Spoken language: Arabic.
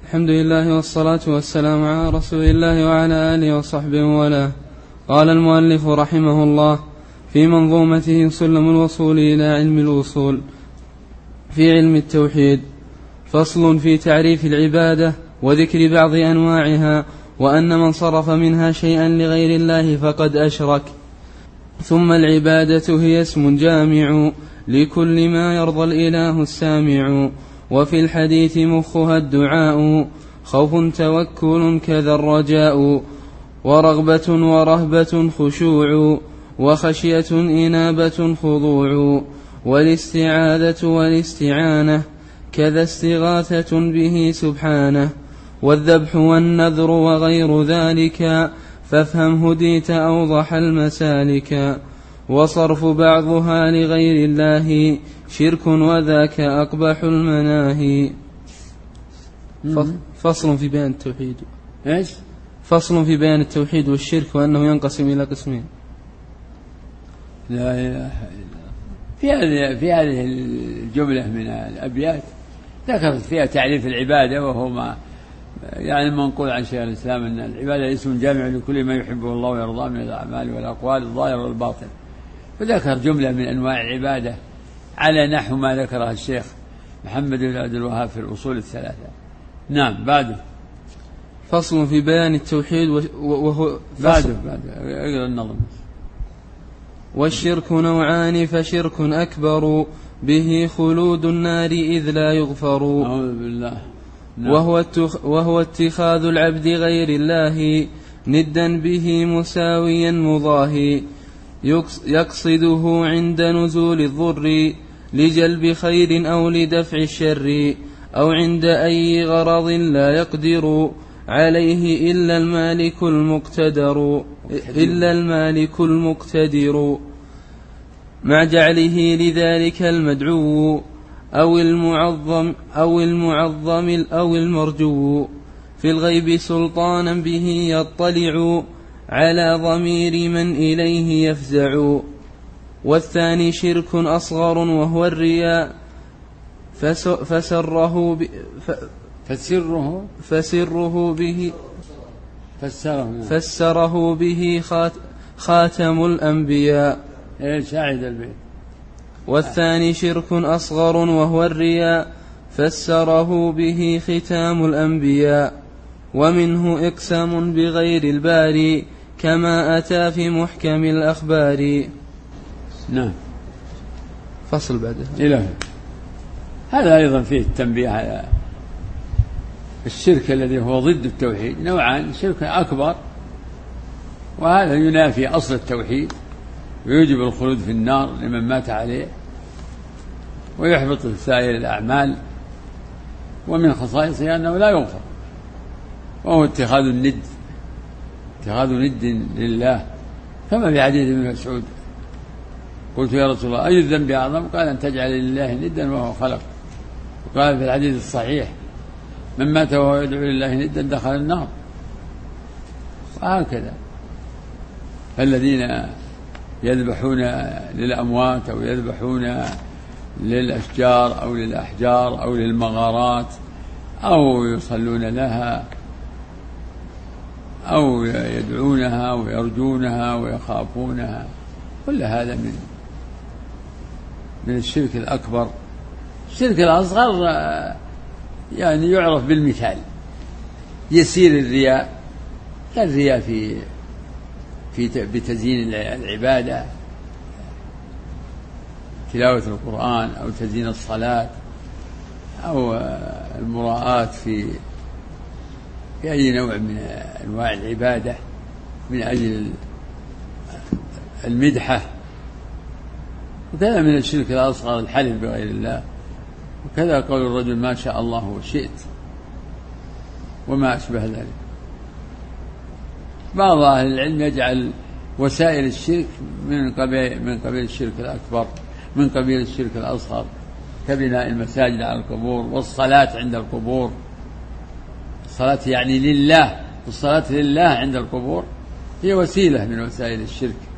الحمد لله والصلاة والسلام على رسول الله وعلى آله وصحبه وله. قال المؤلف رحمه الله في منظومته سلم الوصول إلى علم الوصول في علم التوحيد: فصل في تعريف العبادة وذكر بعض أنواعها، وأن من صرف منها شيئا لغير الله فقد أشرك. ثم العبادة هي اسم جامع لكل ما يرضى الإله السامع، وفي الحديث مخها الدعاء، خوف توكل كذا الرجاء، ورغبة ورهبة خشوع، وخشية إنابة خضوع، والاستعاذة والاستعانة كذا استغاثة به سبحانه، والذبح والنذر وغير ذلك، فافهم هديت أوضح المسالك، وصرف بعضها لغير الله شرك وذاك أقبح المناهي. فصل في بيان التوحيد. إيش؟ فصل في بيان التوحيد والشرك وأنه ينقسم إلى قسمين. لا إله إلا الله. في هذه الجملة من الأبيات ذكرت فيها تعريف العبادة، وهو ما يعني منقول عن شيخ الإسلام أن العبادة اسم جامع لكل ما يحبه الله ويرضاه من الأعمال والأقوال الظاهر والباطن، فذكر جملة من أنواع العبادة على نحو ما ذكرها الشيخ محمد بن عبد الوهاب في الأصول الثلاثة. نعم. بعده فصل في بيان التوحيد وهو بعده اقرأ النظم. والشرك نوعان، فشرك أكبر به خلود النار إذ لا يغفر. أعوذ بالله. نعم. وهو اتخاذ العبد غير الله ندا به مساويا مضاهي، يقصده عند نزول الضر لجلب خير أو لدفع الشر، أو عند أي غرض لا يقدر عليه إلا المالك المقتدر، مع جعله لذلك المدعو أو المرجو، في الغيب سلطانا به يطلع على ضمير من إليه يفزع. والثاني شرك أصغر وهو الرياء، فسره به خاتم الأنبياء. شاهد البيت. والثاني شرك أصغر وهو الرياء، فسره به ختام الأنبياء، ومنه إقسام بغير الباري كما أتى في محكم الأخبار. نعم. فصل بعدها. إله. هذا أيضا فيه التنبيه على الشرك الذي هو ضد التوحيد. نوعان: شرك أكبر، وهذا ينافي أصل التوحيد ويوجب الخلود في النار لمن مات عليه ويحبط سائر الأعمال، ومن خصائصه أنه لا يغفر، وهو اتخاذ ند لله، كما في حديث ابن مسعود: قلت يا رسول الله أي الذنب أعظم؟ قال أن تجعل لله ندا وهو خلق. وقال في الحديث الصحيح: من مات وهو يدعو لله ندا دخل النار. وهكذا الذين يذبحون للأموات أو يذبحون للأشجار أو للأحجار أو للمغارات أو يصلون لها أو يدعونها ويرجونها ويخافونها، كل هذا من الشرك الأكبر. الشرك الأصغر يعني يعرف بالمثال: يسير الرياء، كالرياء بتزيين العبادة، تلاوة القرآن أو تزيين الصلاة أو المراءة في أي نوع من أنواع العبادة من أجل المدحة. وكذا من الشرك الأصغر الحلف بغير الله، وكذا قول الرجل ما شاء الله وشئت وما أشبه ذلك. بعض أهل العلم يجعل وسائل الشرك من قبيل الشرك الأكبر، من قبيل الشرك الأصغر، كبناء المساجد على القبور والصلاة عند القبور. الصلاة يعني لله، الصلاة لله عند القبور هي وسيلة من وسائل الشرك.